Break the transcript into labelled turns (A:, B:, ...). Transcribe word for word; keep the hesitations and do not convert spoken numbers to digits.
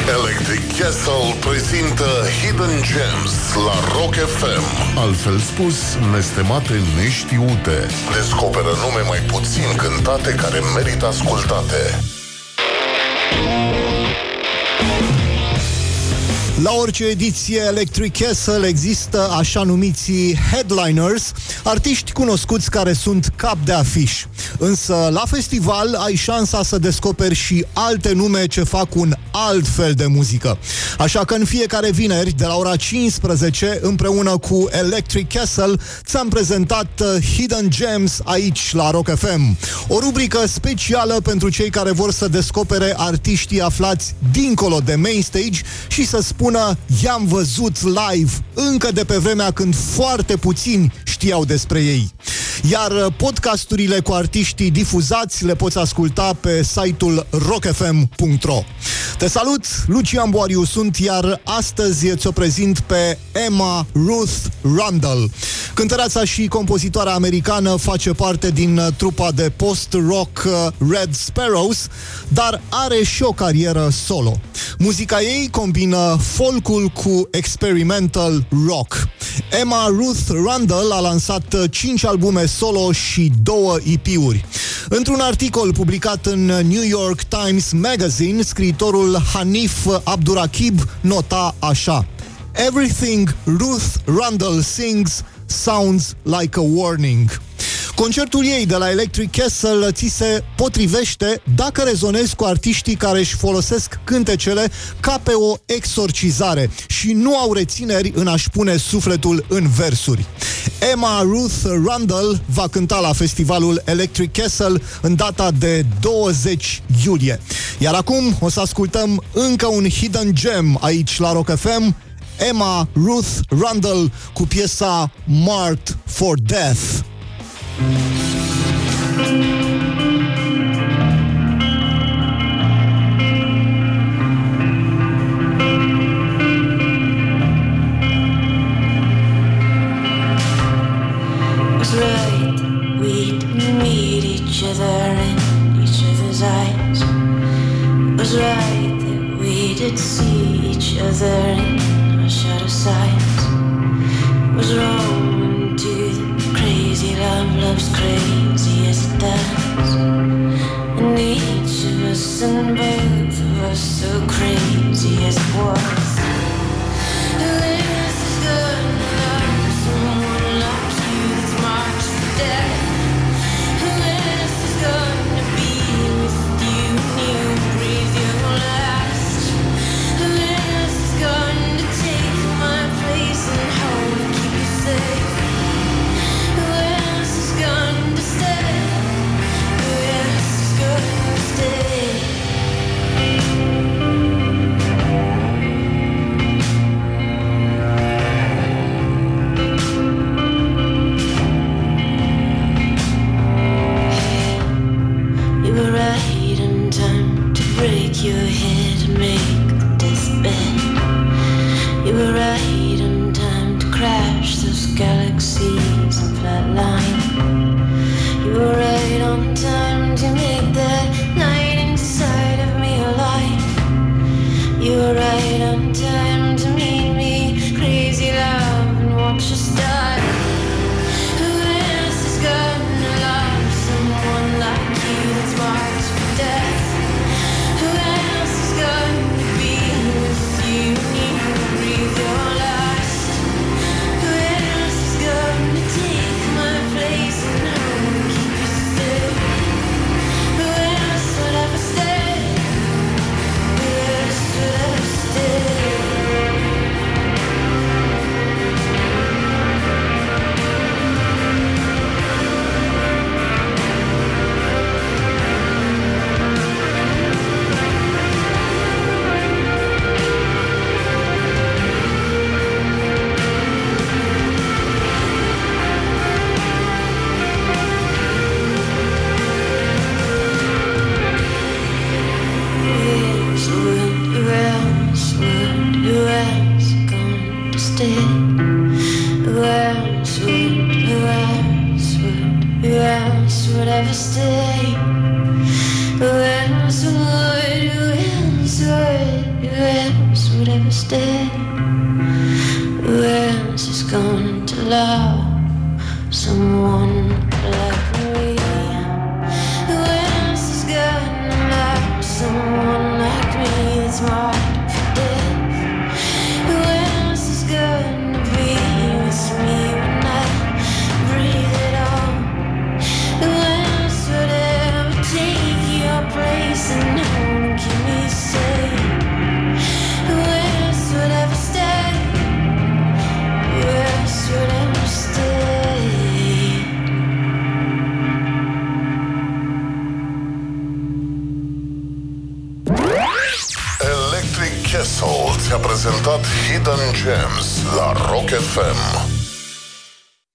A: Electric Castle prezintă Hidden Gems la Rock F M. Altfel spus, nestemate neștiute. Descoperă nume mai puțin cântate care merită ascultate.
B: La orice ediție Electric Castle există așa numiții headliners, artiști cunoscuți care sunt cap de afiș. Însă la festival ai șansa să descoperi și alte nume ce fac un alt fel de muzică. Așa că în fiecare vineri, de la ora cincisprezece, împreună cu Electric Castle, ți-am prezentat Hidden Gems aici la Rock F M. O rubrică specială pentru cei care vor să descopere artiștii aflați dincolo de main stage și să spună i-am văzut live, încă de pe vremea când foarte puțini știau despre ei. Iar podcasturile cu artiștii difuzați le poți asculta pe site-ul rock f m punct r o. Te salut, Lucian Boariu sunt, iar astăzi ți-o prezint pe Emma Ruth Rundle. Cântăreața și compozitoarea americană face parte din trupa de post-rock Red Sparrows, dar are și o carieră solo. Muzica ei combină folcul cu experimental rock. Emma Ruth Rundle a lansat cinci albume solo și două E P-uri. Într-un articol publicat în New York Times Magazine, scriitorul Hanif Abdurakib nota așa: "Everything Ruth Rundle sings sounds like a warning." Concertul ei de la Electric Castle ți se potrivește dacă rezonezi cu artiștii care își folosesc cântecele ca pe o exorcizare și nu au rețineri în a-și pune sufletul în versuri. Emma Ruth Rundle va cânta la festivalul Electric Castle în data de douăzeci iulie. Iar acum o să ascultăm încă un hidden gem aici la Rock F M, Emma Ruth Rundle cu piesa Marked for Death.
C: Was right, we'd meet each other in each other's eyes. Was right that we did see each other in our shadow sides. Was wrong to the crazy love, love's crazy as it does. And each of us and both of us so crazy as it was. This is gonna love someone like you that's marked for death. This is gonna be with you when you breathe your last. This is gonna take my place and hold and keep you safe. This is gonna stay. This is gonna stay. You were right in time to break your head and make the deathbed. You were right in time to crash those galaxies and flatline. You were right on time to make that night inside of me alive. You were right on time to meet me, crazy love, and watch us die. Who else is gonna love someone like you that's marked for death? Who else is gonna be with you when you breathe your last? Who else is gonna take my place and hold and keep you safe? Who else would ever stay? Who else would ever stay? Who else would, who else going to stay? Who else would, who else would, who else would ever stay? Who else would, who else would? Who else would ever stay? Who else is going to love someone like me? Who else is gonna love someone like me that's marked for death? Who else is gonna be with me when I breathe it all? Who else would ever take your place and hold, keep me safe? Who else would ever stay? Who else would ever stay?
A: Electric Castle ți-a prezentat Hidden Gems la Rock F M.